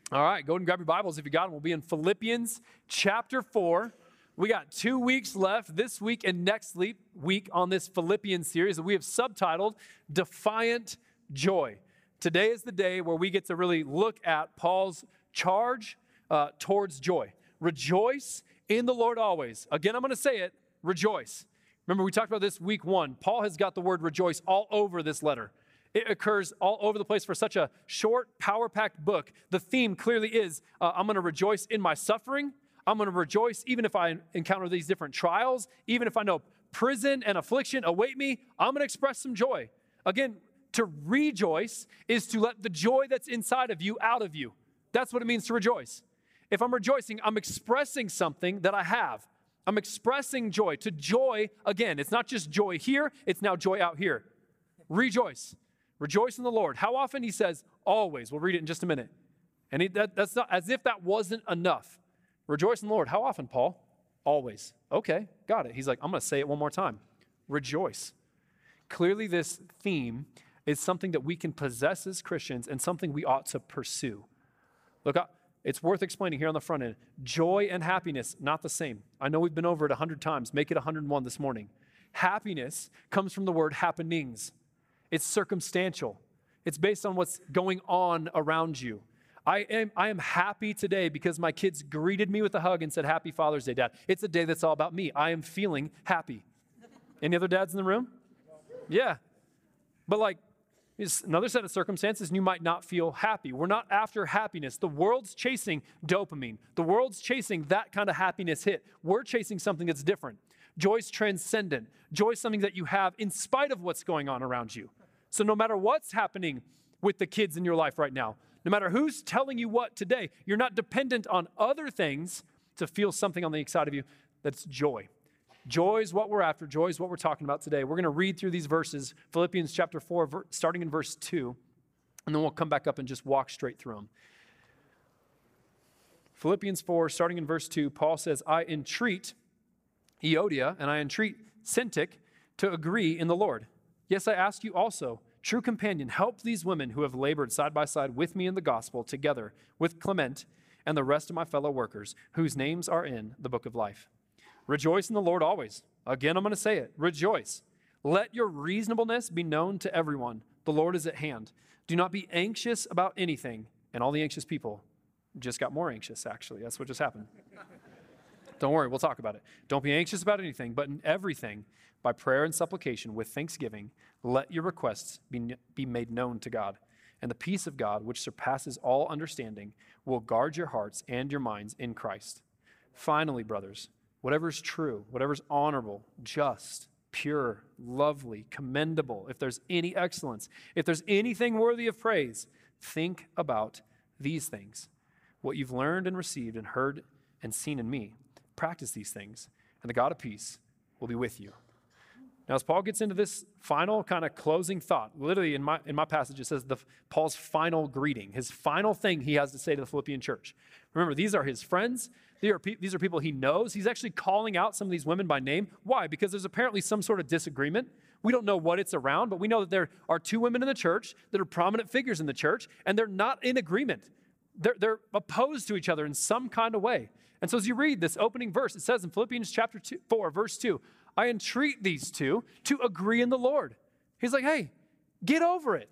All right, go ahead and grab your Bibles if you got them. We'll be in Philippians chapter 4. We got 2 weeks left, this week and next week on this Philippians series that we have subtitled Defiant Joy. Today is the day where we get to really look at Paul's charge towards joy. Rejoice in the Lord always. Again, I'm going to say it, rejoice. Remember, we talked about this week 1. Paul has got the word rejoice all over this letter. It occurs all over the place for such a short, power-packed book. The theme clearly is, I'm going to rejoice in my suffering. I'm going to rejoice even if I encounter these different trials. Even if I know prison and affliction await me, I'm going to express some joy. Again, to rejoice is to let the joy that's inside of you out of you. That's what it means to rejoice. If I'm rejoicing, I'm expressing something that I have. I'm expressing joy. To joy, again, it's not just joy here, it's now joy out here. Rejoice. Rejoice in the Lord. How often? He says, always. We'll read it in just a minute. And that's not as if that wasn't enough. Rejoice in the Lord. How often, Paul? Always. Okay, got it. He's like, I'm going to say it one more time. Rejoice. Clearly, this theme is something that we can possess as Christians and something we ought to pursue. Look, it's worth explaining here on the front end. Joy and happiness, not the same. I know we've been over it 100 times. Make it 101 this morning. Happiness comes from the word happenings. It's circumstantial. It's based on what's going on around you. I am happy today because my kids greeted me with a hug and said, Happy Father's Day, Dad. It's a day that's all about me. I am feeling happy. Any other dads in the room? Yeah. But it's another set of circumstances and you might not feel happy. We're not after happiness. The world's chasing dopamine. The world's chasing that kind of happiness hit. We're chasing something that's different. Joy's transcendent. Joy is something that you have in spite of what's going on around you. So no matter what's happening with the kids in your life right now, no matter who's telling you what today, you're not dependent on other things to feel something on the inside of you. That's joy. Joy is what we're after. Joy is what we're talking about today. We're going to read through these verses, Philippians chapter 4, starting in verse 2, and then we'll come back up and just walk straight through them. Philippians 4, starting in verse 2, Paul says, I entreat Euodia, and I entreat Syntyche to agree in the Lord. Yes, I ask you also, true companion, help these women who have labored side by side with me in the gospel, together with Clement and the rest of my fellow workers, whose names are in the book of life. Rejoice in the Lord always. Again, I'm going to say it. Rejoice. Let your reasonableness be known to everyone. The Lord is at hand. Do not be anxious about anything. And all the anxious people just got more anxious, actually. That's what just happened. Don't worry, we'll talk about it. Don't be anxious about anything, but in everything, by prayer and supplication, with thanksgiving, let your requests be made known to God. And the peace of God, which surpasses all understanding, will guard your hearts and your minds in Christ. Finally, brothers, whatever is true, whatever is honorable, just, pure, lovely, commendable, if there's any excellence, if there's anything worthy of praise, think about these things. What you've learned and received and heard and seen in me, practice these things, and the God of peace will be with you. Now, as Paul gets into this final kind of closing thought, literally in my passage, it says Paul's final greeting, his final thing he has to say to the Philippian church. Remember, these are his friends. These are people he knows. He's actually calling out some of these women by name. Why? Because there's apparently some sort of disagreement. We don't know what it's around, but we know that there are 2 women in the church that are prominent figures in the church, and they're not in agreement. They're opposed to each other in some kind of way. And so as you read this opening verse, it says in Philippians chapter 4, verse 2, I entreat these two to agree in the Lord. He's like, hey, get over it.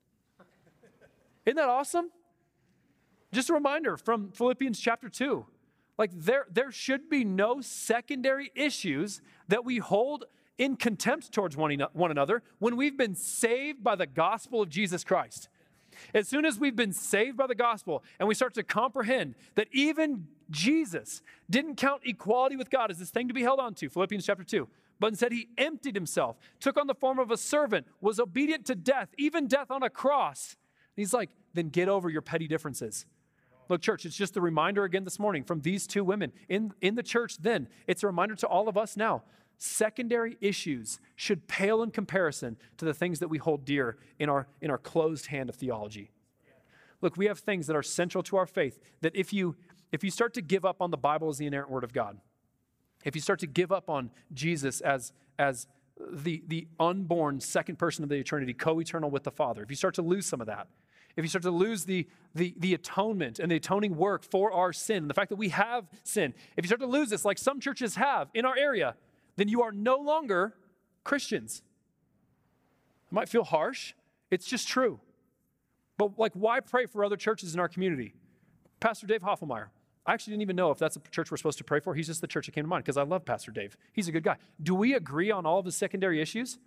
Isn't that awesome? Just a reminder from Philippians chapter 2. There should be no secondary issues that we hold in contempt towards one another when we've been saved by the gospel of Jesus Christ. As soon as we've been saved by the gospel and we start to comprehend that even Jesus didn't count equality with God as this thing to be held on to, Philippians chapter 2, but instead he emptied himself, took on the form of a servant, was obedient to death, even death on a cross. And he's like, then get over your petty differences. Look, church, it's just a reminder again this morning from these 2 women in the church then. It's a reminder to all of us now. Secondary issues should pale in comparison to the things that we hold dear in our closed hand of theology. Look, we have things that are central to our faith that if you start to give up on the Bible as the inerrant word of God, if you start to give up on Jesus as the unborn second person of the eternity, co-eternal with the Father, if you start to lose some of that, if you start to lose the atonement and the atoning work for our sin, and the fact that we have sin, if you start to lose this like some churches have in our area, then you are no longer Christians. It might feel harsh. It's just true. But like, why pray for other churches in our community? Pastor Dave Hoffelmeyer. I actually didn't even know if that's a church we're supposed to pray for. He's just the church that came to mind because I love Pastor Dave. He's a good guy. Do we agree on all of the secondary issues?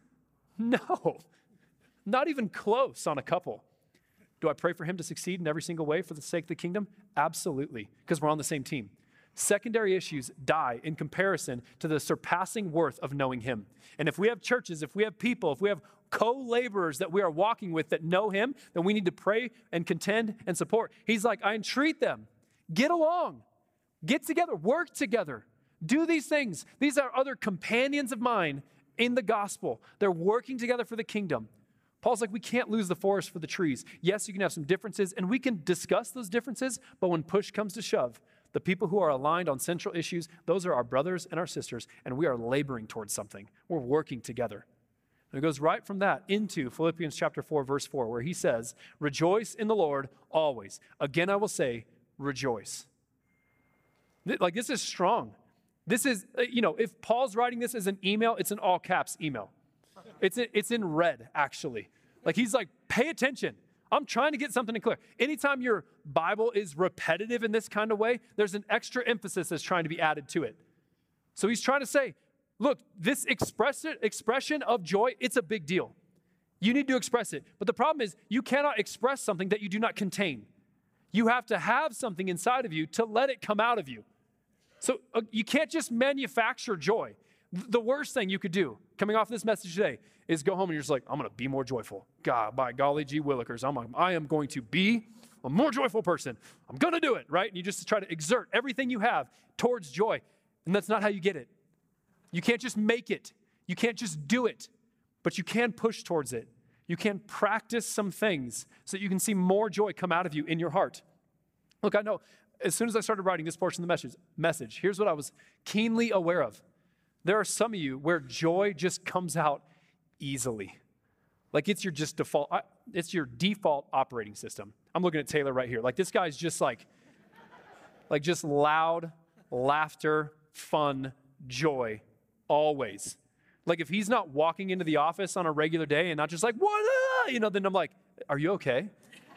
No, not even close on a couple. Do I pray for him to succeed in every single way for the sake of the kingdom? Absolutely, because we're on the same team. Secondary issues die in comparison to the surpassing worth of knowing him. And if we have churches, if we have people, if we have co-laborers that we are walking with that know him, then we need to pray and contend and support. He's like, I entreat them. Get along. Get together. Work together. Do these things. These are other companions of mine in the gospel. They're working together for the kingdom. Paul's like, we can't lose the forest for the trees. Yes, you can have some differences, and we can discuss those differences, but when push comes to shove, the people who are aligned on central issues, those are our brothers and our sisters, and we are laboring towards something. We're working together. And it goes right from that into Philippians chapter 4, verse 4, where he says, rejoice in the Lord always. Again, I will say, rejoice. Like, this is strong. This is, if Paul's writing this as an email, it's an all caps email. It's in red, actually. Like, he's like, pay attention. I'm trying to get something to clear. Anytime your Bible is repetitive in this kind of way, there's an extra emphasis that's trying to be added to it. So he's trying to say, look, this expression of joy, it's a big deal. You need to express it. But the problem is, you cannot express something that you do not contain. You have to have something inside of you to let it come out of you. So you can't just manufacture joy. The worst thing you could do, coming off this message today, is go home and you're just like, I'm going to be more joyful. God, by golly gee willikers, I am going to be a more joyful person. I'm going to do it, right? And you just try to exert everything you have towards joy. And that's not how you get it. You can't just make it. You can't just do it. But you can push towards it. You can practice some things so that you can see more joy come out of you in your heart. Look, I know as soon as I started writing this portion of the message, here's what I was keenly aware of. There are some of you where joy just comes out easily. Like it's your default operating system. I'm looking at Taylor right here. Like this guy's just like just loud laughter, fun, joy, always. Like if he's not walking into the office on a regular day and not just like, what? Then I'm like, are you okay?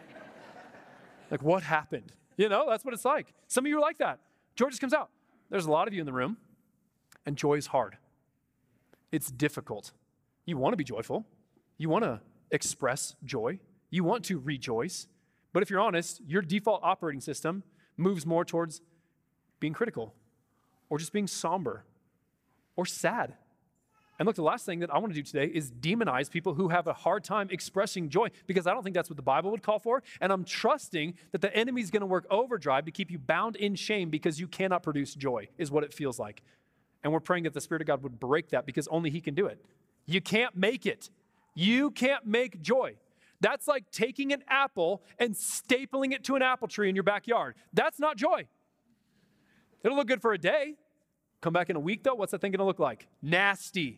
Like what happened? That's what it's like. Some of you are like that. Joy just comes out. There's a lot of you in the room, and joy is hard. It's difficult. You want to be joyful. You want to express joy. You want to rejoice. But if you're honest, your default operating system moves more towards being critical or just being somber or sad. And look, the last thing that I want to do today is demonize people who have a hard time expressing joy, because I don't think that's what the Bible would call for. And I'm trusting that the enemy's going to work overdrive to keep you bound in shame because you cannot produce joy, is what it feels like. And we're praying that the Spirit of God would break that, because only he can do it. You can't make it. You can't make joy. That's like taking an apple and stapling it to an apple tree in your backyard. That's not joy. It'll look good for a day. Come back in a week, though, what's that thing going to look like? Nasty.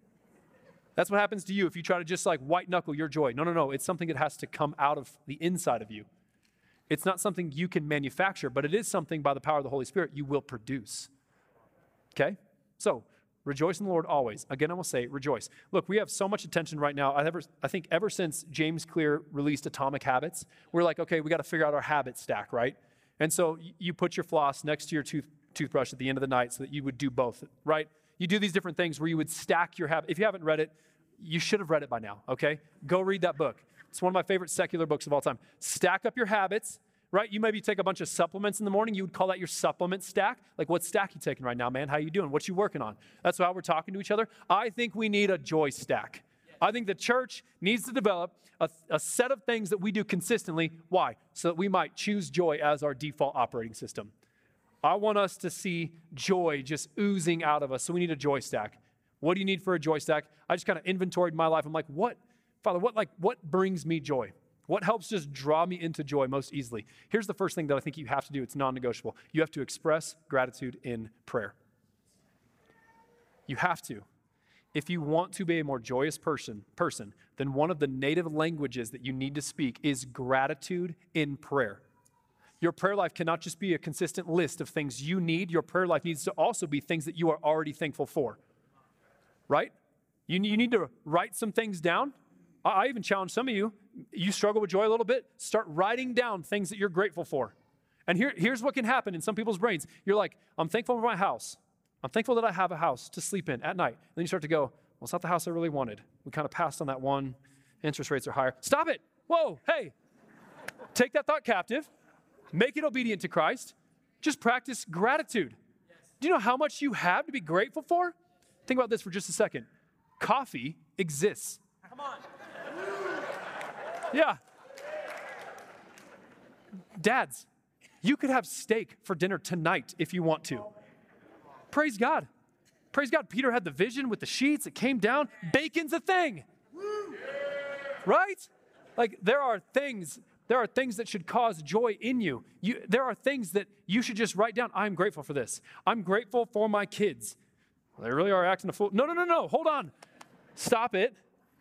That's what happens to you if you try to just like white knuckle your joy. No. It's something that has to come out of the inside of you. It's not something you can manufacture, but it is something by the power of the Holy Spirit you will produce. Okay? So, rejoice in the Lord always. Again, I will say, rejoice. Look, we have so much attention right now. I think ever since James Clear released Atomic Habits, we're like, okay, we got to figure out our habit stack, right? And so you put your floss next to your toothbrush at the end of the night so that you would do both, right? You do these different things where you would stack your habit. If you haven't read it, you should have read it by now, okay? Go read that book. It's one of my favorite secular books of all time. Stack up your habits, right? You maybe take a bunch of supplements in the morning. You would call that your supplement stack. Like, what stack you taking right now, man? How you doing? What you working on? That's how we're talking to each other. I think we need a joy stack. I think the church needs to develop a set of things that we do consistently. Why? So that we might choose joy as our default operating system. I want us to see joy just oozing out of us, so we need a joy stack. What do you need for a joy stack? I just kind of inventoried my life. I'm like, Father, what brings me joy? What helps just draw me into joy most easily? Here's the first thing that I think you have to do. It's non-negotiable. You have to express gratitude in prayer. You have to. if you want to be a more joyous person, then one of the native languages that you need to speak is gratitude in prayer. Your prayer life cannot just be a consistent list of things you need. Your prayer life needs to also be things that you are already thankful for, right? You need to write some things down. I even challenge some of you, you struggle with joy a little bit, start writing down things that you're grateful for. And here's what can happen in some people's brains. You're like, I'm thankful for my house. I'm thankful that I have a house to sleep in at night. And then you start to go, well, it's not the house I really wanted. We kind of passed on that one. Interest rates are higher. Stop it. Whoa, hey. Take that thought captive. Make it obedient to Christ. Just practice gratitude. Do you know how much you have to be grateful for? Think about this for just a second. Coffee exists. Come on. Yeah. Dads, you could have steak for dinner tonight if you want to. Praise God. Praise God. Peter had the vision with the sheets. It came down. Bacon's a thing. Right? Like there are things that should cause joy in you. There are things that you should just write down. I'm grateful for this. I'm grateful for my kids. Well, they really are acting a fool. No. Hold on. Stop it.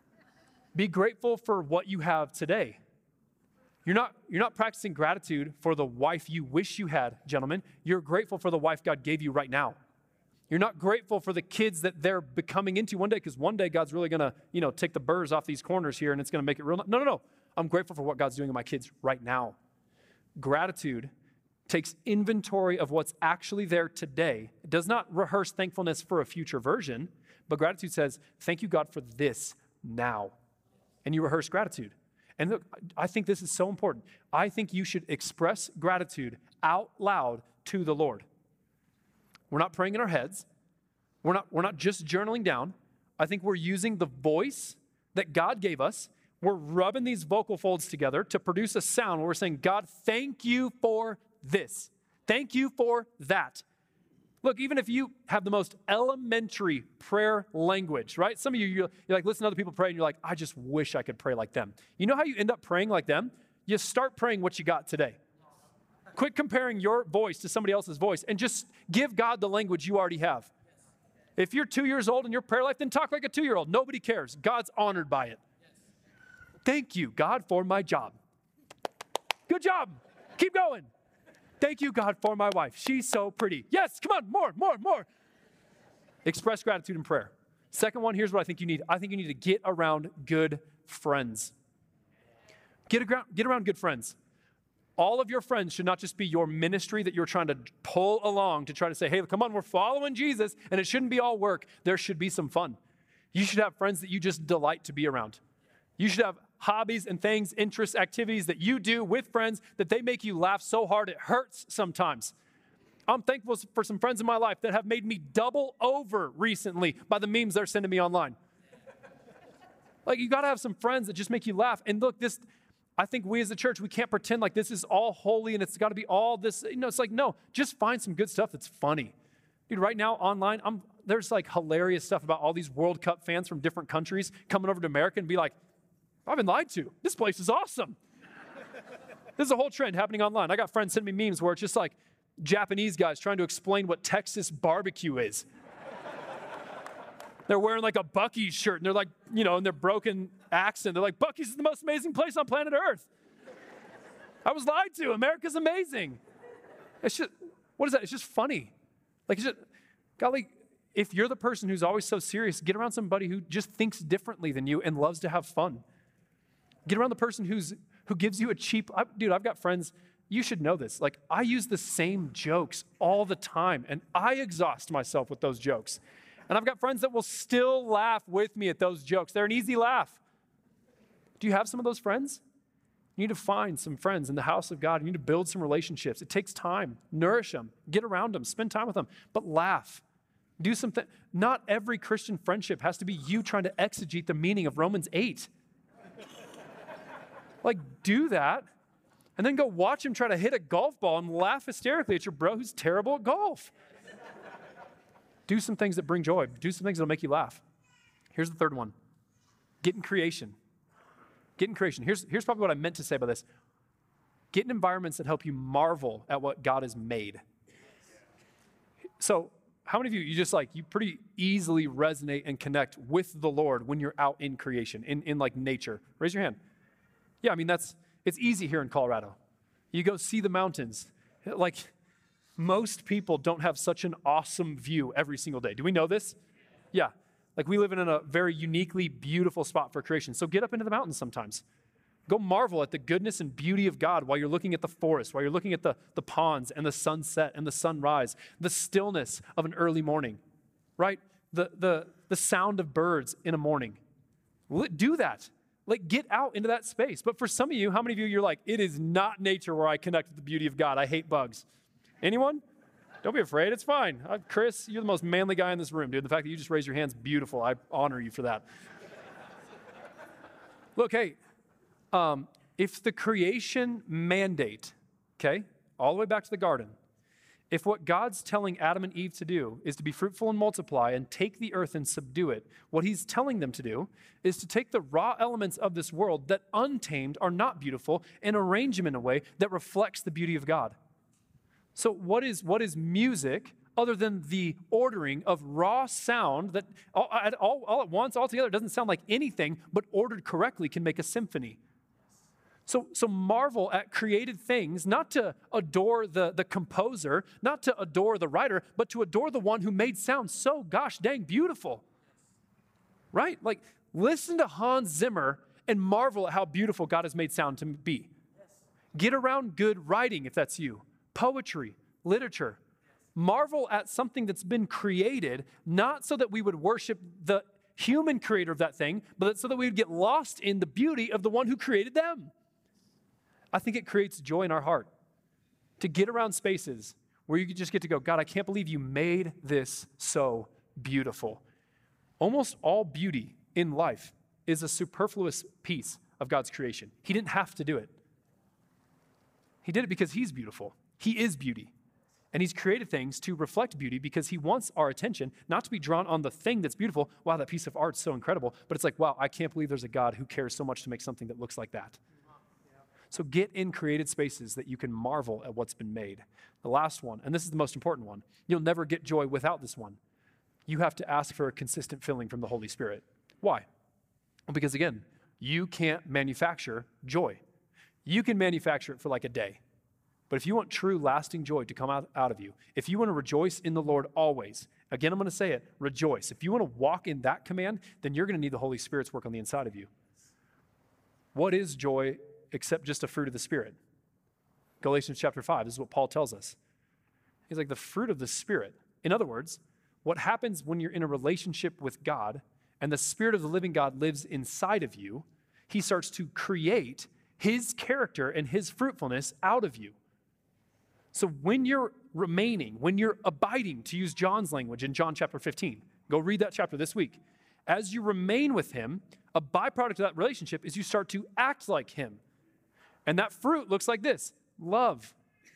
Be grateful for what you have today. You're not practicing gratitude for the wife you wish you had, gentlemen. You're grateful for the wife God gave you right now. You're not grateful for the kids that they're becoming into one day, because one day God's really going to, take the burrs off these corners here and it's going to make it real. No. I'm grateful for what God's doing in my kids right now. Gratitude takes inventory of what's actually there today. It does not rehearse thankfulness for a future version, but gratitude says, thank you, God, for this now. And you rehearse gratitude. And look, I think this is so important. I think you should express gratitude out loud to the Lord. We're not praying in our heads. We're not just journaling down. I think we're using the voice that God gave us. We're rubbing these vocal folds together to produce a sound where we're saying, God, thank you for this. Thank you for that. Look, even if you have the most elementary prayer language, right? Some of you're like, listen to other people pray, and you're like, I just wish I could pray like them. You know how you end up praying like them? You start praying what you got today. Quit comparing your voice to somebody else's voice and just give God the language you already have. If you're 2 years old in your prayer life, then talk like a 2-year-old. Nobody cares. God's honored by it. Thank you, God, for my job. Good job. Keep going. Thank you, God, for my wife. She's so pretty. Yes, come on, more. Express gratitude in prayer. Second one, here's what I think you need. I think you need to get around good friends. Get around good friends. All of your friends should not just be your ministry that you're trying to pull along to try to say, hey, come on, we're following Jesus, and it shouldn't be all work. There should be some fun. You should have friends that you just delight to be around. You should have hobbies and things, interests, activities that you do with friends that they make you laugh so hard it hurts sometimes. I'm thankful for some friends in my life that have made me double over recently by the memes they're sending me online. Like, you got to have some friends that just make you laugh. And look, I think we as a church, we can't pretend like this is all holy and it's got to be all this. It's like, no, just find some good stuff that's funny. Dude, right now online, there's like hilarious stuff about all these World Cup fans from different countries coming over to America and be like, I've been lied to. This place is awesome. This is a whole trend happening online. I got friends sending me memes where it's just like Japanese guys trying to explain what Texas barbecue is. They're wearing like a Buc-ee's shirt, and they're like, in their broken accent, they're like, Buc-ee's is the most amazing place on planet Earth. I was lied to. America's amazing. It's just, what is that? It's just funny. Like, golly, if you're the person who's always so serious, get around somebody who just thinks differently than you and loves to have fun. Get around the person who gives you a cheap, dude, I've got friends, you should know this. Like, I use the same jokes all the time, and I exhaust myself with those jokes. And I've got friends that will still laugh with me at those jokes. They're an easy laugh. Do you have some of those friends? You need to find some friends in the house of God. You need to build some relationships. It takes time. Nourish them. Get around them. Spend time with them. But laugh. Do something. Not every Christian friendship has to be you trying to exegete the meaning of Romans 8. Like, do that, and then go watch him try to hit a golf ball and laugh hysterically at your bro who's terrible at golf. Do some things that bring joy. Do some things that'll make you laugh. Here's the third one. Get in creation. Get in creation. Here's probably what I meant to say about this. Get in environments that help you marvel at what God has made. So how many of you just like, you pretty easily resonate and connect with the Lord when you're out in creation, in like nature? Raise your hand. Yeah, I mean, it's easy here in Colorado. You go see the mountains. Like, most people don't have such an awesome view every single day. Do we know this? Yeah. Like, we live in a very uniquely beautiful spot for creation. So get up into the mountains sometimes. Go marvel at the goodness and beauty of God while you're looking at the forest, while you're looking at the ponds and the sunset and the sunrise, the stillness of an early morning, right? The sound of birds in a morning. Do that. Like, get out into that space. But for some of you, how many of you, you're like, it is not nature where I connect with the beauty of God. I hate bugs. Anyone? Don't be afraid. It's fine. Chris, you're the most manly guy in this room, dude. The fact that you just raised your hand's beautiful. I honor you for that. Look, hey, if the creation mandate, okay, all the way back to the garden, if what God's telling Adam and Eve to do is to be fruitful and multiply and take the earth and subdue it, what he's telling them to do is to take the raw elements of this world that untamed are not beautiful and arrange them in a way that reflects the beauty of God. So what is music other than the ordering of raw sound that all at once, all together, doesn't sound like anything, but ordered correctly can make a symphony? So marvel at created things, not to adore the composer, not to adore the writer, but to adore the one who made sound so gosh dang beautiful. Right? Like, listen to Hans Zimmer and marvel at how beautiful God has made sound to be. Get around good writing if that's you. Poetry, literature. Marvel at something that's been created, not so that we would worship the human creator of that thing, but so that we would get lost in the beauty of the one who created them. I think it creates joy in our heart to get around spaces where you just get to go, God, I can't believe you made this so beautiful. Almost all beauty in life is a superfluous piece of God's creation. He didn't have to do it. He did it because he's beautiful. He is beauty. And he's created things to reflect beauty because he wants our attention not to be drawn on the thing that's beautiful. Wow, that piece of art's so incredible. But it's like, wow, I can't believe there's a God who cares so much to make something that looks like that. So get in created spaces that you can marvel at what's been made. The last one, and this is the most important one, you'll never get joy without this one. You have to ask for a consistent filling from the Holy Spirit. Why? Well, because again, you can't manufacture joy. You can manufacture it for like a day. But if you want true lasting joy to come out of you, if you want to rejoice in the Lord always, again, I'm going to say it, rejoice. If you want to walk in that command, then you're going to need the Holy Spirit's work on the inside of you. What is joy except just a fruit of the Spirit? Galatians chapter 5, this is what Paul tells us. He's like, the fruit of the Spirit. In other words, what happens when you're in a relationship with God and the Spirit of the living God lives inside of you, he starts to create his character and his fruitfulness out of you. So when you're remaining, when you're abiding, to use John's language in John chapter 15, go read that chapter this week. As you remain with him, a byproduct of that relationship is you start to act like him. And that fruit looks like this: love.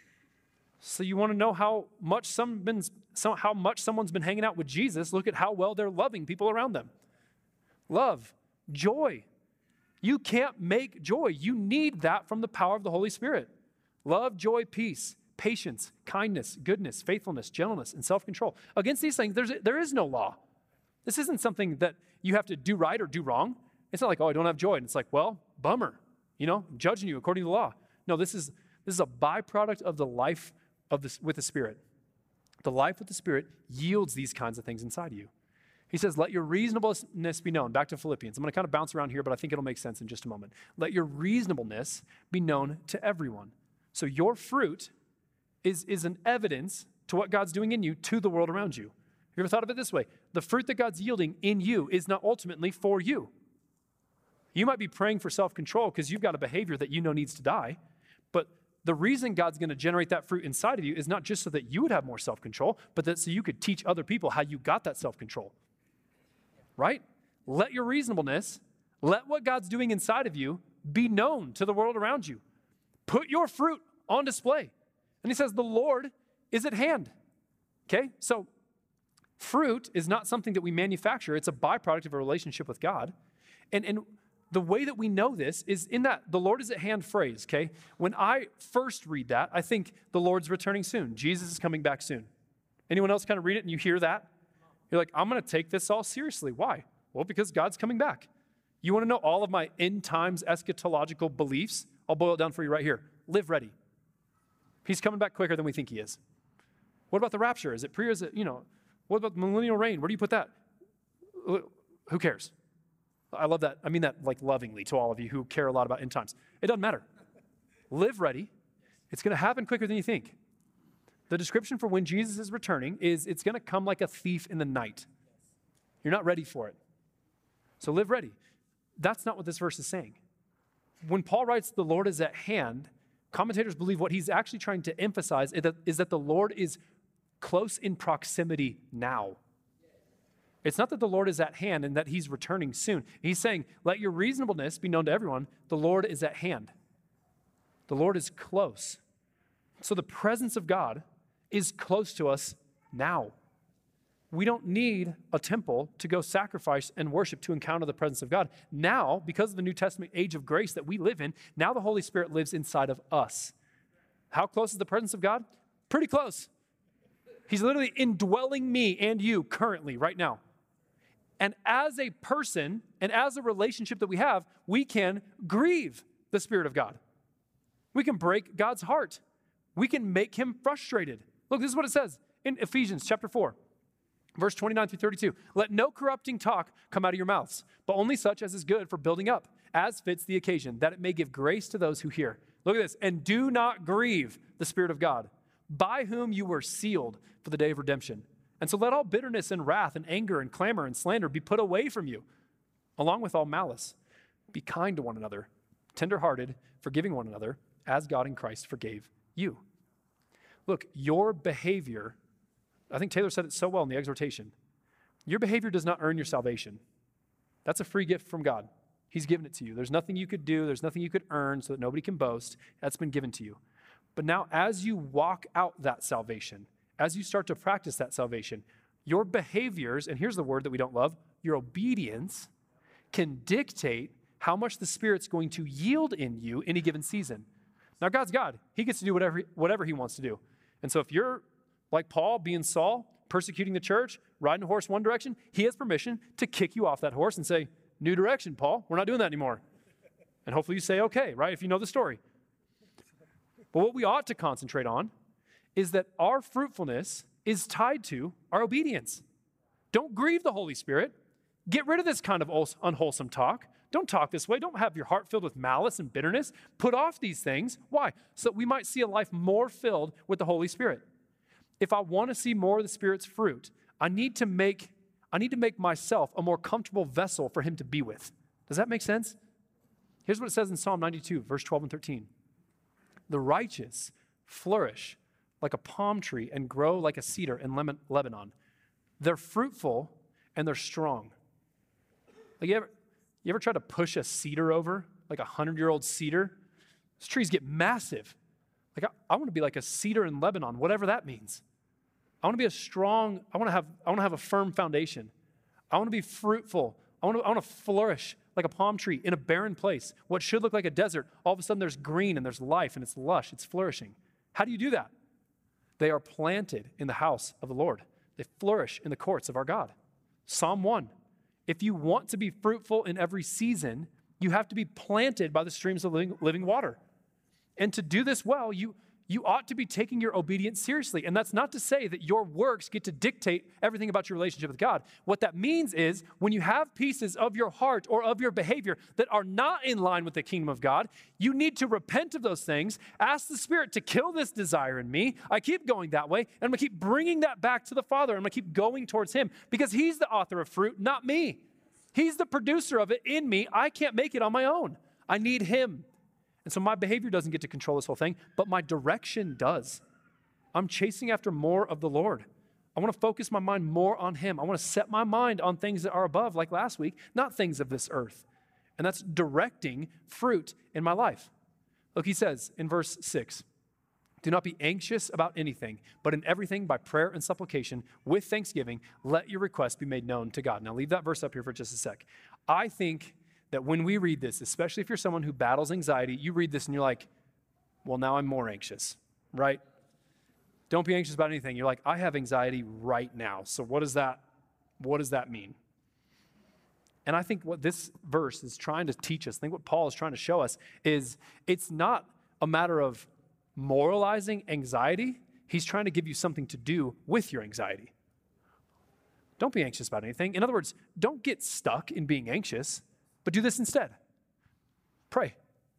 So you want to know how much someone's been hanging out with Jesus? Look at how well they're loving people around them. Love, joy. You can't make joy. You need that from the power of the Holy Spirit. Love, joy, peace, patience, kindness, goodness, faithfulness, gentleness, and self-control. Against these things, there is no law. This isn't something that you have to do right or do wrong. It's not like, oh, I don't have joy. And it's like, well, bummer. I'm judging you according to the law. No, this is a byproduct of the life of this with the Spirit. The life with the Spirit yields these kinds of things inside of you. He says, let your reasonableness be known. Back to Philippians. I'm going to kind of bounce around here, but I think it'll make sense in just a moment. Let your reasonableness be known to everyone. So your fruit is an evidence to what God's doing in you to the world around you. Have you ever thought of it this way? The fruit that God's yielding in you is not ultimately for you. You might be praying for self-control because you've got a behavior that you know needs to die, but the reason God's going to generate that fruit inside of you is not just so that you would have more self-control, but that so you could teach other people how you got that self-control. Right? Let your reasonableness, let what God's doing inside of you be known to the world around you. Put your fruit on display. And he says, the Lord is at hand. Okay? So fruit is not something that we manufacture. It's a byproduct of a relationship with God. And the way that we know this is in that the Lord is at hand phrase, okay? When I first read that, I think the Lord's returning soon. Jesus is coming back soon. Anyone else kind of read it and you hear that? You're like, I'm going to take this all seriously. Why? Well, because God's coming back. You want to know all of my end times eschatological beliefs? I'll boil it down for you right here. Live ready. He's coming back quicker than we think he is. What about the rapture? Is it pre or is it, what about the millennial reign? Where do you put that? Who cares? I love that. I mean that like lovingly to all of you who care a lot about end times. It doesn't matter. Live ready. It's going to happen quicker than you think. The description for when Jesus is returning is it's going to come like a thief in the night. You're not ready for it. So live ready. That's not what this verse is saying. When Paul writes, the Lord is at hand, commentators believe what he's actually trying to emphasize is that the Lord is close in proximity now. It's not that the Lord is at hand and that he's returning soon. He's saying, let your reasonableness be known to everyone. The Lord is at hand. The Lord is close. So the presence of God is close to us now. We don't need a temple to go sacrifice and worship to encounter the presence of God. Now, because of the New Testament age of grace that we live in, now the Holy Spirit lives inside of us. How close is the presence of God? Pretty close. He's literally indwelling me and you currently, right now. And as a person and as a relationship that we have, we can grieve the Spirit of God. We can break God's heart. We can make him frustrated. Look, this is what it says in Ephesians chapter 4. Verse 29 through 32, let no corrupting talk come out of your mouths, but only such as is good for building up, as fits the occasion, that it may give grace to those who hear. Look at this. And do not grieve the Spirit of God, by whom you were sealed for the day of redemption. And so let all bitterness and wrath and anger and clamor and slander be put away from you, along with all malice. Be kind to one another, tenderhearted, forgiving one another, as God in Christ forgave you. Look, your behavior, I think Taylor said it so well in the exhortation. Your behavior does not earn your salvation. That's a free gift from God. He's given it to you. There's nothing you could do. There's nothing you could earn so that nobody can boast. That's been given to you. But now as you walk out that salvation, as you start to practice that salvation, your behaviors, and here's the word that we don't love, your obedience can dictate how much the Spirit's going to yield in you in a given season. Now God's God. He gets to do whatever he wants to do. And so if you're like Paul, being Saul, persecuting the church, riding a horse one direction, he has permission to kick you off that horse and say, new direction, Paul. We're not doing that anymore. And hopefully you say, okay, right, if you know the story. But what we ought to concentrate on is that our fruitfulness is tied to our obedience. Don't grieve the Holy Spirit. Get rid of this kind of unwholesome talk. Don't talk this way. Don't have your heart filled with malice and bitterness. Put off these things. Why? So that we might see a life more filled with the Holy Spirit. If I want to see more of the Spirit's fruit, I need to make myself a more comfortable vessel for him to be with. Does that make sense? Here's what it says in Psalm 92, verse 12 and 13. The righteous flourish like a palm tree and grow like a cedar in Lebanon. They're fruitful and they're strong. Like you ever try to push a cedar over, like a 100-year-old cedar? Those trees get massive. Like I want to be like a cedar in Lebanon, whatever that means. I want to be I want to have a firm foundation. I want to be fruitful. I want to flourish like a palm tree in a barren place. What should look like a desert, all of a sudden there's green and there's life and it's lush, it's flourishing. How do you do that? They are planted in the house of the Lord. They flourish in the courts of our God. Psalm 1. If you want to be fruitful in every season, you have to be planted by the streams of living water. And to do this well, you ought to be taking your obedience seriously. And that's not to say that your works get to dictate everything about your relationship with God. What that means is when you have pieces of your heart or of your behavior that are not in line with the kingdom of God, you need to repent of those things, ask the Spirit to kill this desire in me. I keep going that way, and I'm going to keep bringing that back to the Father. I'm going to keep going towards him because he's the author of fruit, not me. He's the producer of it in me. I can't make it on my own. I need him. And so my behavior doesn't get to control this whole thing, but my direction does. I'm chasing after more of the Lord. I want to focus my mind more on him. I want to set my mind on things that are above, like last week, not things of this earth. And that's directing fruit in my life. Look, he says in verse 6, do not be anxious about anything, but in everything by prayer and supplication with thanksgiving, let your requests be made known to God. Now leave that verse up here for just a sec. I think that when we read this, especially if you're someone who battles anxiety, you read this and you're like, well, now I'm more anxious, right? don't be anxious about anything. You're like, I have anxiety right now. So what does that mean? And I think what this verse is trying to teach us, I think what Paul is trying to show us is it's not a matter of moralizing anxiety. He's trying to give you something to do with your anxiety. Don't be anxious about anything. In other words, don't get stuck in being anxious, but do this instead. Pray.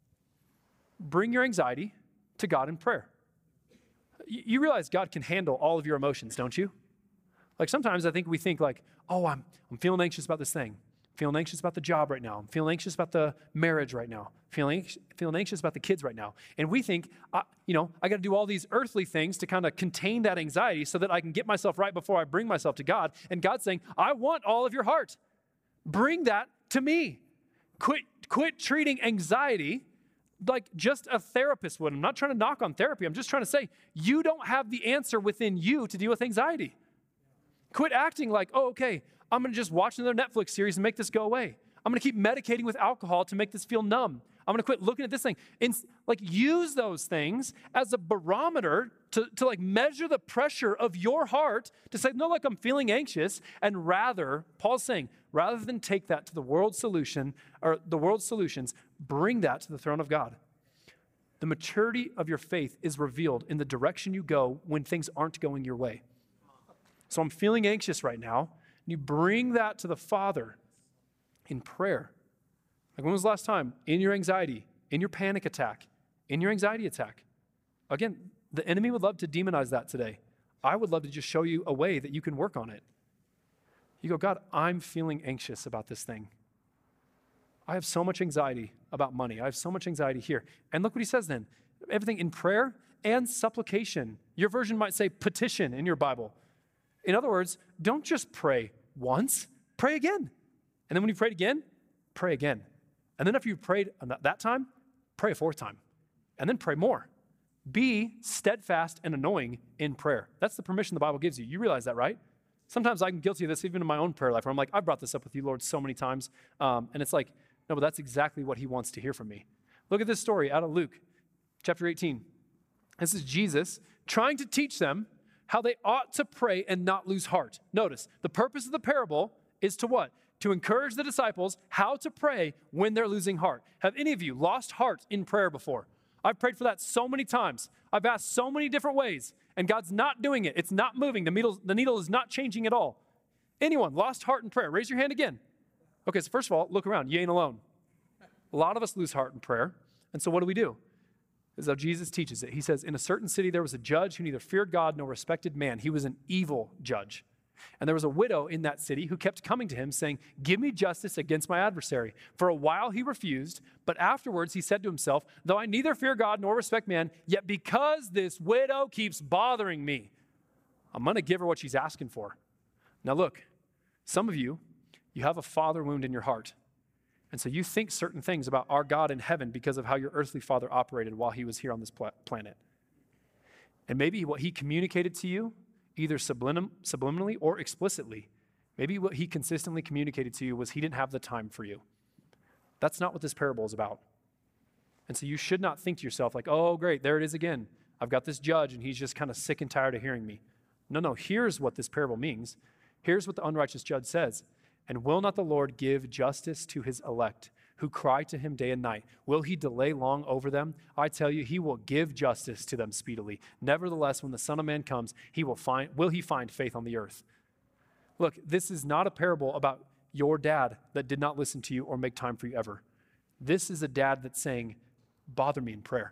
Bring your anxiety to God in prayer. You realize God can handle all of your emotions, don't you? Like sometimes I think we think like, oh, I'm feeling anxious about this thing. I'm feeling anxious about the job right now. I'm feeling anxious about the marriage right now. Feeling anxious about the kids right now. And we think, I got to do all these earthly things to kind of contain that anxiety so that I can get myself right before I bring myself to God. And God's saying, I want all of your heart. Bring that to me. Quit treating anxiety like just a therapist would. I'm not trying to knock on therapy. I'm just trying to say, you don't have the answer within you to deal with anxiety. Quit acting like, oh, okay, I'm going to just watch another Netflix series and make this go away. I'm going to keep medicating with alcohol to make this feel numb. I'm going to quit looking at this thing. Use those things as a barometer to measure the pressure of your heart to say, no, I'm feeling anxious. And rather, Paul's saying, rather than take that to the world's solution or the world's solutions, bring that to the throne of God. The maturity of your faith is revealed in the direction you go when things aren't going your way. So I'm feeling anxious right now. And you bring that to the Father in prayer. Like when was the last time in your anxiety, in your panic attack, in your anxiety attack? Again, the enemy would love to demonize that today. I would love to just show you a way that you can work on it. You go, God, I'm feeling anxious about this thing. I have so much anxiety about money. I have so much anxiety here. And look what he says then. Everything in prayer and supplication. Your version might say petition in your Bible. In other words, don't just pray once, pray again. And then when you prayed again, pray again. And then after you've prayed that time, pray a fourth time. And then pray more. Be steadfast and annoying in prayer. That's the permission the Bible gives you. You realize that, right? Sometimes I'm guilty of this even in my own prayer life where I'm like, I brought this up with you, Lord, so many times. And it's like, no, but that's exactly what he wants to hear from me. Look at this story out of Luke chapter 18. This is Jesus trying to teach them how they ought to pray and not lose heart. Notice, the purpose of the parable is to what? To encourage the disciples how to pray when they're losing heart. Have any of you lost heart in prayer before? I've prayed for that so many times. I've asked so many different ways, and God's not doing it. It's not moving. The needle is not changing at all. Anyone lost heart in prayer? Raise your hand again. Okay, so first of all, look around. You ain't alone. A lot of us lose heart in prayer, and so what do? This is how Jesus teaches it. He says, in a certain city there was a judge who neither feared God nor respected man. He was an evil judge. And there was a widow in that city who kept coming to him saying, give me justice against my adversary. For a while he refused, but afterwards he said to himself, though I neither fear God nor respect man, yet because this widow keeps bothering me, I'm going to give her what she's asking for. Now look, some of you have a father wound in your heart. And so you think certain things about our God in heaven because of how your earthly father operated while he was here on this planet. And maybe what he communicated to you, either subliminally or explicitly, maybe what he consistently communicated to you was he didn't have the time for you. That's not what this parable is about. And so you should not think to yourself like, oh, great, there it is again. I've got this judge and he's just kind of sick and tired of hearing me. No, here's what this parable means. Here's what the unrighteous judge says. And will not the Lord give justice to his elect who cry to him day and night? Will he delay long over them? I tell you, he will give justice to them speedily. Nevertheless, when the Son of Man comes, will he find faith on the earth? Look, this is not a parable about your dad that did not listen to you or make time for you ever. This is a dad that's saying, bother me in prayer.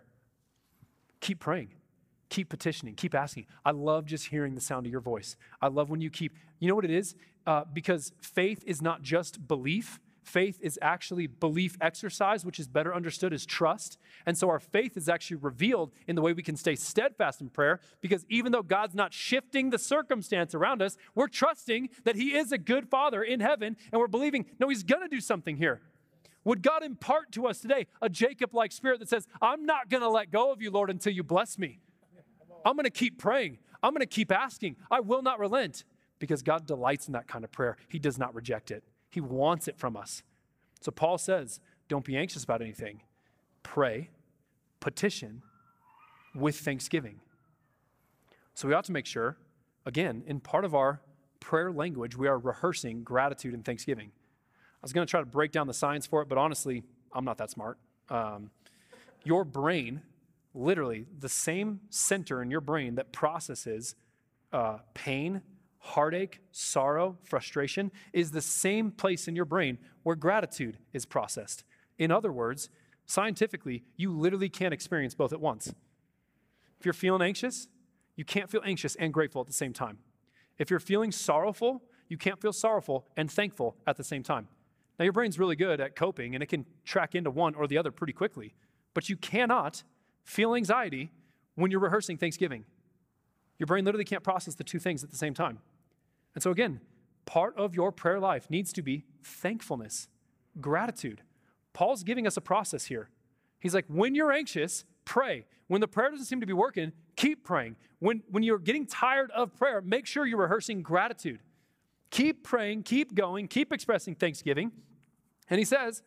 Keep praying. Keep petitioning. Keep asking. I love just hearing the sound of your voice. I love when you you know what it is? Because faith is not just belief. Faith is actually belief exercise, which is better understood as trust. And so our faith is actually revealed in the way we can stay steadfast in prayer, because even though God's not shifting the circumstance around us, we're trusting that he is a good father in heaven, and we're believing, no, he's going to do something here. Would God impart to us today a Jacob-like spirit that says, I'm not going to let go of you, Lord, until you bless me. I'm going to keep praying. I'm going to keep asking. I will not relent, because God delights in that kind of prayer. He does not reject it. He wants it from us. So Paul says, don't be anxious about anything. Pray, petition with thanksgiving. So we ought to make sure, again, in part of our prayer language, we are rehearsing gratitude and thanksgiving. I was going to try to break down the science for it, but honestly, I'm not that smart. Your brain, literally the same center in your brain that processes pain, heartache, sorrow, frustration, is the same place in your brain where gratitude is processed. In other words, scientifically, you literally can't experience both at once. If you're feeling anxious, you can't feel anxious and grateful at the same time. If you're feeling sorrowful, you can't feel sorrowful and thankful at the same time. Now, your brain's really good at coping, and it can track into one or the other pretty quickly, but you cannot feel anxiety when you're rehearsing Thanksgiving. Your brain literally can't process the two things at the same time. And so again, part of your prayer life needs to be thankfulness, gratitude. Paul's giving us a process here. He's like, when you're anxious, pray. When the prayer doesn't seem to be working, keep praying. When you're getting tired of prayer, make sure you're rehearsing gratitude. Keep praying, keep going, keep expressing thanksgiving. And he says,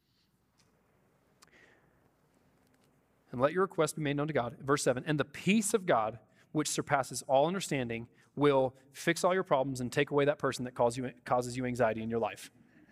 and let your request be made known to God. Verse 7, and the peace of God, which surpasses all understanding, will fix all your problems and take away that person that causes you anxiety in your life.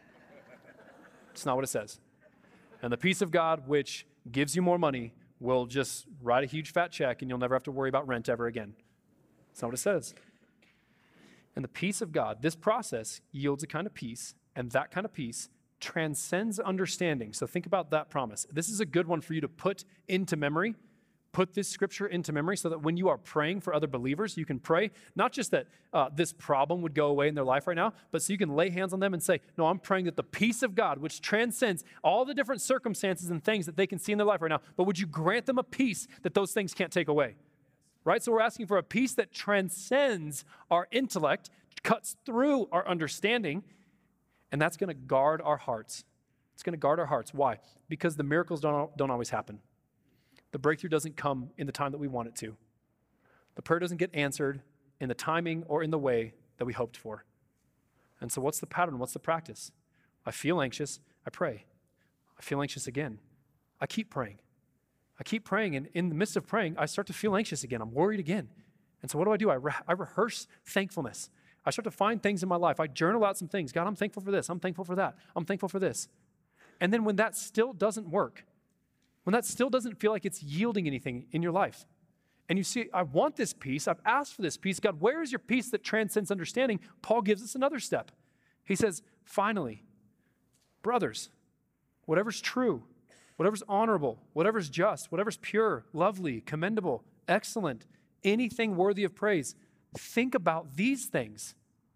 It's not what it says. And the peace of God, which gives you more money, will just write a huge fat check and you'll never have to worry about rent ever again. That's not what it says. And the peace of God, this process yields a kind of peace, and that kind of peace transcends understanding. So think about that promise. This is a good one for you to put into memory. Put this scripture into memory so that when you are praying for other believers, you can pray, not just that this problem would go away in their life right now, but so you can lay hands on them and say, no, I'm praying that the peace of God, which transcends all the different circumstances and things that they can see in their life right now, but would you grant them a peace that those things can't take away? Right? So we're asking for a peace that transcends our intellect, cuts through our understanding, and that's going to guard our hearts. It's going to guard our hearts. Why? Because the miracles don't always happen. The breakthrough doesn't come in the time that we want it to. The prayer doesn't get answered in the timing or in the way that we hoped for. And so what's the pattern? What's the practice? I feel anxious, I pray. I feel anxious again. I keep praying. I keep praying, and in the midst of praying, I start to feel anxious again. I'm worried again. And so what do? I rehearse thankfulness. I start to find things in my life. I journal out some things. God, I'm thankful for this. I'm thankful for that. I'm thankful for this. And then when that still doesn't work, when that still doesn't feel like it's yielding anything in your life, and you see, I want this peace, I've asked for this peace, God, where is your peace that transcends understanding? Paul gives us another step. He says, finally, brothers, whatever's true, whatever's honorable, whatever's just, whatever's pure, lovely, commendable, excellent, anything worthy of praise, think about these things.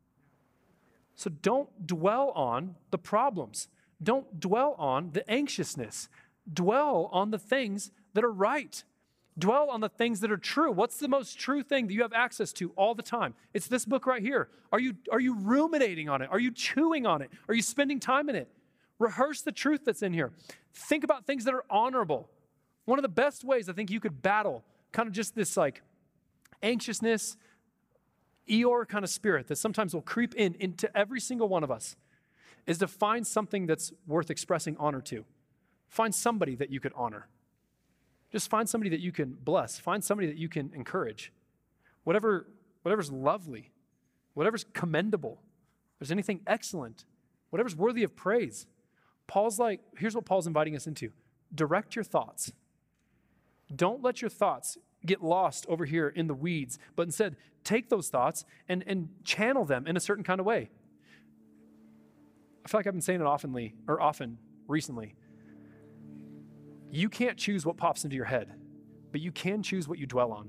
So don't dwell on the problems. Don't dwell on the anxiousness. Dwell on the things that are right. Dwell on the things that are true. What's the most true thing that you have access to all the time? It's this book right here. Are you ruminating on it? Are you chewing on it? Are you spending time in it? Rehearse the truth that's in here. Think about things that are honorable. One of the best ways I think you could battle kind of just this like anxiousness, Eeyore kind of spirit that sometimes will creep into every single one of us is to find something that's worth expressing honor to. Find somebody that you could honor. Just find somebody that you can bless. Find somebody that you can encourage. Whatever's lovely, whatever's commendable, if there's anything excellent, whatever's worthy of praise. Here's what Paul's inviting us into. Direct your thoughts. Don't let your thoughts get lost over here in the weeds, but instead take those thoughts and channel them in a certain kind of way. I feel like I've been saying it often recently. You can't choose what pops into your head, but you can choose what you dwell on.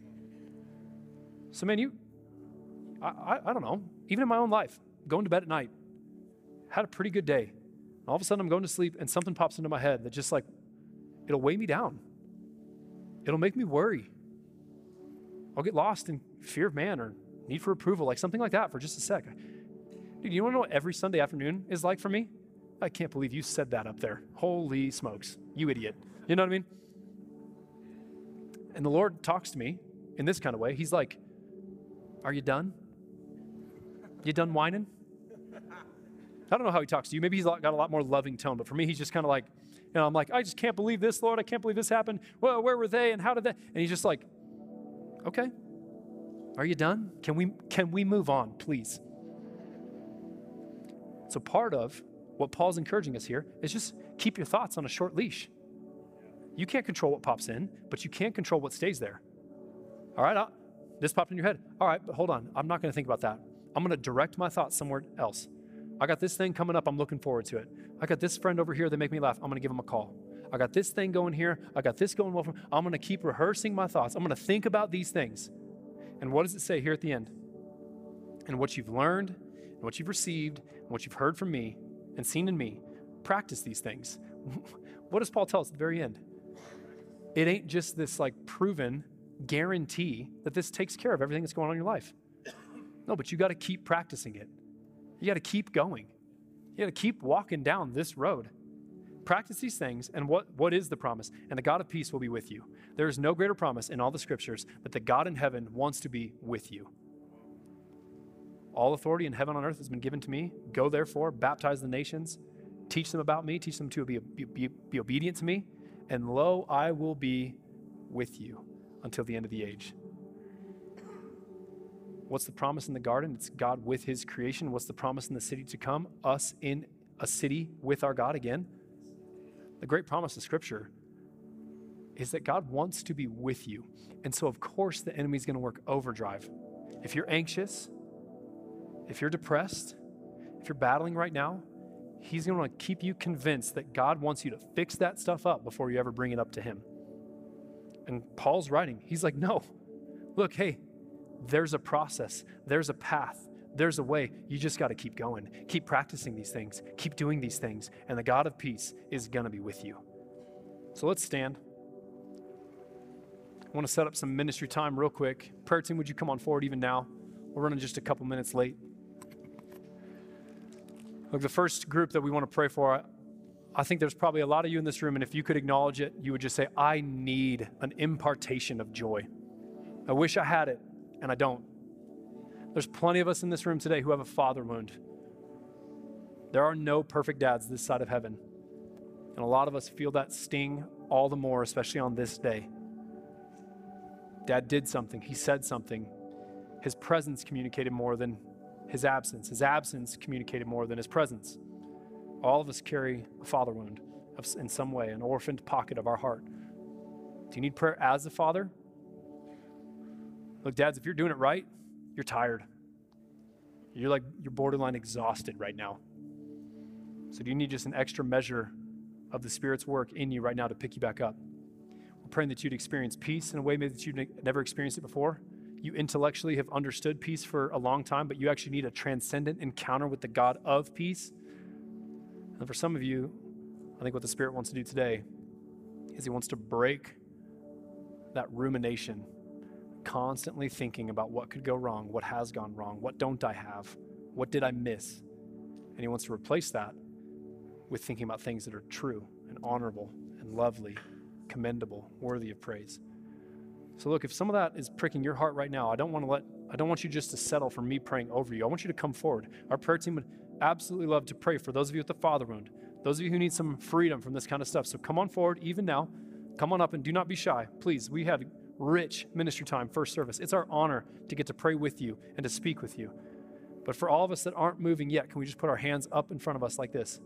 So man, I don't know, even in my own life, going to bed at night, had a pretty good day. All of a sudden I'm going to sleep and something pops into my head that just like, it'll weigh me down. It'll make me worry. I'll get lost in fear of man or need for approval, like something like that for just a sec. Dude, you want to know what every Sunday afternoon is like for me? I can't believe you said that up there. Holy smokes, you idiot. You know what I mean? And the Lord talks to me in this kind of way. He's like, are you done? You done whining? I don't know how he talks to you. Maybe he's got a lot more loving tone, but for me, he's just kind of like, I'm like, I just can't believe this, Lord. I can't believe this happened. Well, where were they and how did that? And he's just like, okay, Are you done? Can we move on, please? So part of what Paul's encouraging us here is just keep your thoughts on a short leash. You can't control what pops in, but you can control what stays there. All right, this popped in your head. All right, but hold on. I'm not going to think about that. I'm going to direct my thoughts somewhere else. I got this thing coming up. I'm looking forward to it. I got this friend over here that make me laugh. I'm going to give him a call. I got this thing going here. I got this going well. I'm going to keep rehearsing my thoughts. I'm going to think about these things. And what does it say here at the end? And what you've learned, and what you've received, and what you've heard from me and seen in me, practice these things. What does Paul tell us at the very end? It ain't just this like proven guarantee that this takes care of everything that's going on in your life. No, but you got to keep practicing it. You got to keep going. You got to keep walking down this road. Practice these things, and what is the promise? And the God of peace will be with you. There is no greater promise in all the scriptures that the God in heaven wants to be with you. All authority in heaven and on earth has been given to me. Go therefore, baptize the nations, teach them about me, teach them to be obedient to me, and lo, I will be with you until the end of the age. What's the promise in the garden? It's God with his creation. What's the promise in the city to come? Us in a city with our God again. The great promise of Scripture is that God wants to be with you. And so, of course, the enemy's going to work overdrive. If you're anxious, if you're depressed, if you're battling right now, he's going to keep you convinced that God wants you to fix that stuff up before you ever bring it up to him. And Paul's writing, he's like, no, look, hey, there's a process, there's a path, there's a way. You just got to keep going. Keep practicing these things. Keep doing these things. And the God of peace is going to be with you. So let's stand. I want to set up some ministry time real quick. Prayer team, would you come on forward even now? We're running just a couple minutes late. Look, the first group that we want to pray for, I think there's probably a lot of you in this room, and if you could acknowledge it, you would just say, I need an impartation of joy. I wish I had it, and I don't. There's plenty of us in this room today who have a father wound. There are no perfect dads this side of heaven. And a lot of us feel that sting all the more, especially on this day. Dad did something. He said something. His presence communicated more than his absence. His absence communicated more than his presence. All of us carry a father wound in some way, an orphaned pocket of our heart. Do you need prayer as a father? Look, dads, if you're doing it right, you're tired. You're borderline exhausted right now. So do you need just an extra measure of the Spirit's work in you right now to pick you back up? We're praying that you'd experience peace in a way maybe that you've never experienced it before. You intellectually have understood peace for a long time, but you actually need a transcendent encounter with the God of peace. And for some of you, I think what the Spirit wants to do today is he wants to break that rumination, constantly thinking about what could go wrong, what has gone wrong, what don't I have, what did I miss? And he wants to replace that with thinking about things that are true and honorable and lovely, commendable, worthy of praise. So look, if some of that is pricking your heart right now, I don't want you just to settle for me praying over you. I want you to come forward. Our prayer team would absolutely love to pray for those of you with the father wound, those of you who need some freedom from this kind of stuff. So come on forward, even now. Come on up and do not be shy. Please, we had rich ministry time, first service. It's our honor to get to pray with you and to speak with you. But for all of us that aren't moving yet, can we just put our hands up in front of us like this?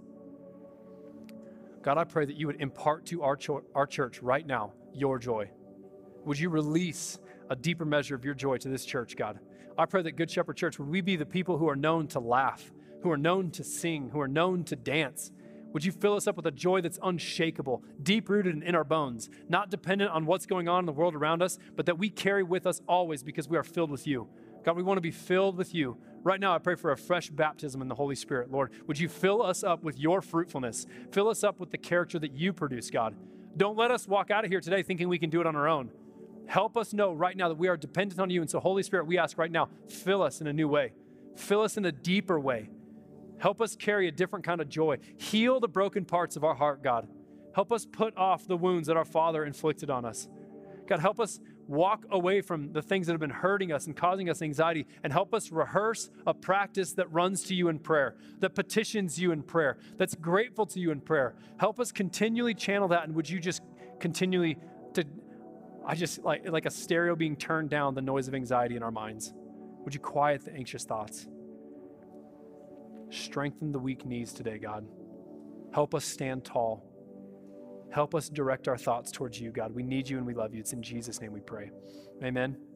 God, I pray that you would impart to our church right now your joy. Would you release a deeper measure of your joy to this church, God? I pray that Good Shepherd Church, would we be the people who are known to laugh, who are known to sing, who are known to dance? Would you fill us up with a joy that's unshakable, deep-rooted in our bones, not dependent on what's going on in the world around us, but that we carry with us always because we are filled with you. God, we want to be filled with you. Right now, I pray for a fresh baptism in the Holy Spirit. Lord, would you fill us up with your fruitfulness? Fill us up with the character that you produce, God. Don't let us walk out of here today thinking we can do it on our own. Help us know right now that we are dependent on you. And so, Holy Spirit, we ask right now, fill us in a new way. Fill us in a deeper way. Help us carry a different kind of joy. Heal the broken parts of our heart, God. Help us put off the wounds that our Father inflicted on us. God, help us walk away from the things that have been hurting us and causing us anxiety, and help us rehearse a practice that runs to you in prayer, that petitions you in prayer, that's grateful to you in prayer. Help us continually channel that, and would you just continually to I just like a stereo being turned down, the noise of anxiety in our minds. Would you quiet the anxious thoughts? Strengthen the weak knees today, God. Help us stand tall. Help us direct our thoughts towards you, God. We need you and we love you. It's in Jesus' name we pray. Amen.